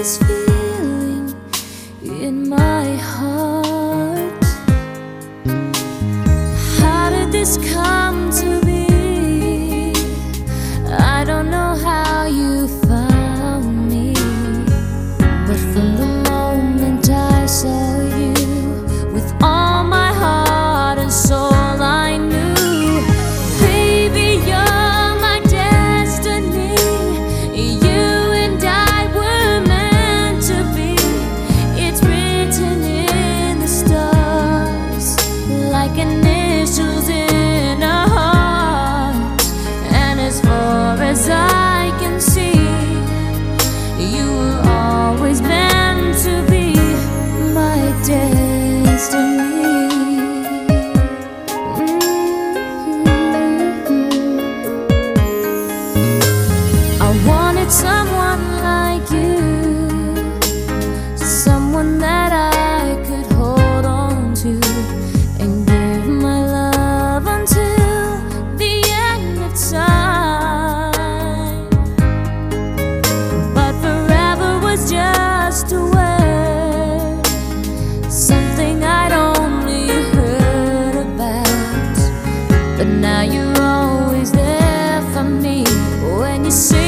this feeling in my heart. How did this come to be? I don't know how you found me, but from the moment I saw you, with all my heart and soul I knew, baby, you're my destiny. You and I were meant to be. It's written in the stars, like initials in a heart. And as far as I can see, you were always meant to be my destiny. I wanted someone like you, someone that I could hold on to and give my love until the end of time. But forever was just a word, something I'd only heard about. But now you're always there for me when you say